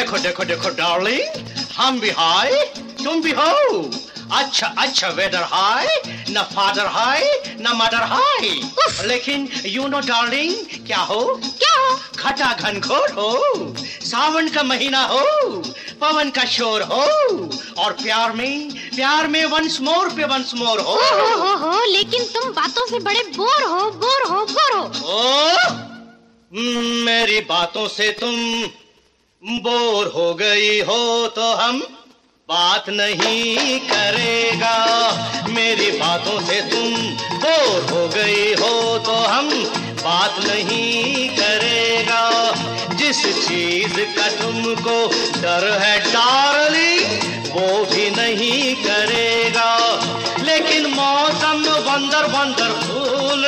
देखो देखो देखो डार्लिंग, हम भी हाय, तुम भी हो। अच्छा अच्छा वेदर हाय, न फादर हाय न मदर हाय, लेकिन यू नो डार्लिंग क्या हो? क्या हो? खटा घनघोर हो, सावन का महीना हो, पवन का शोर हो, और प्यार में वंस मोर पे वंस मोर हो। लेकिन तुम बातों से बड़े बोर हो। ओह, मेरी बातों से तुम बोर हो गई हो तो हम बात नहीं करेगा। मेरी बातों से तुम बोर हो गई हो तो हम बात नहीं करेगा। जिस चीज का तुमको डर है डार्लिंग वो भी नहीं करेगा। लेकिन मौसम वंडर वंडरफुल,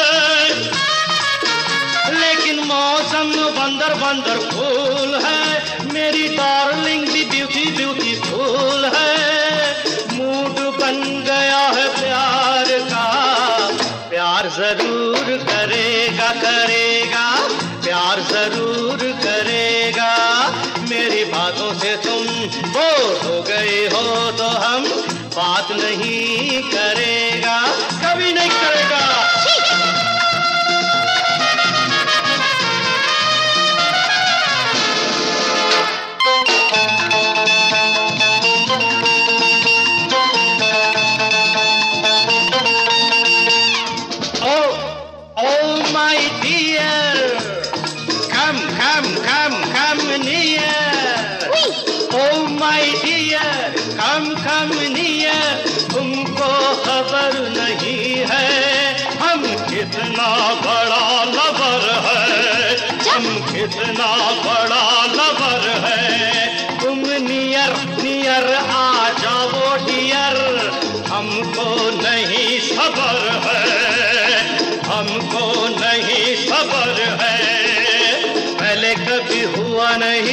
लेकिन मौसम वंडर वंडरफुल है। मेरी डार्लिंग भी ब्यूटीफुल है। मूड बन गया है प्यार का, प्यार जरूर करेगा प्यार जरूर करेगा। मेरी बातों से तुम बोर हो गए हो तो हम बात नहीं करेगा, कभी नहीं करेगा। Come near, तुमको खबर नहीं है हम कितना बड़ा लवर है, हम कितना बड़ा लवर है। तुम नियर आ जाओ डियर, हमको नहीं सबर है, हमको नहीं सबर है। पहले कभी हुआ नहीं,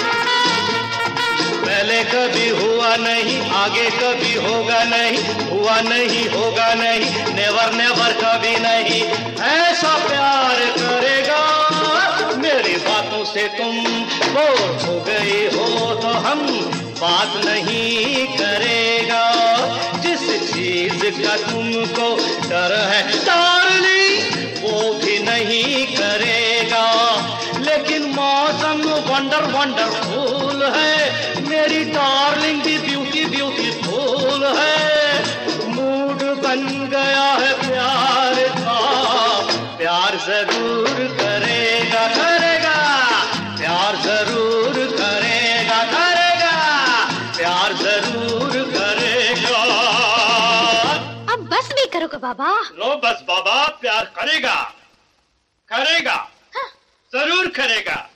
पहले कभी हुआ नहीं, आगे कभी होगा नहीं, हुआ नहीं होगा नहीं, नेवर नेवर कभी नहीं ऐसा प्यार करेगा। मेरी बातों से तुम बोर हो गए हो तो हम बात नहीं करेगा। जिस चीज का तुमको डर है डार्लिंग वो भी नहीं करेगा। लेकिन मौसम वंडरफुल है। मेरी डार्लिंग भी ब्यूटीफुल है। मूड बन गया है प्यार का, प्यार जरूर करेगा प्यार जरूर करेगा प्यार जरूर करेगा। अब बस भी करोगे बाबा? लो बस बाबा, प्यार करेगा हाँ। जरूर करेगा।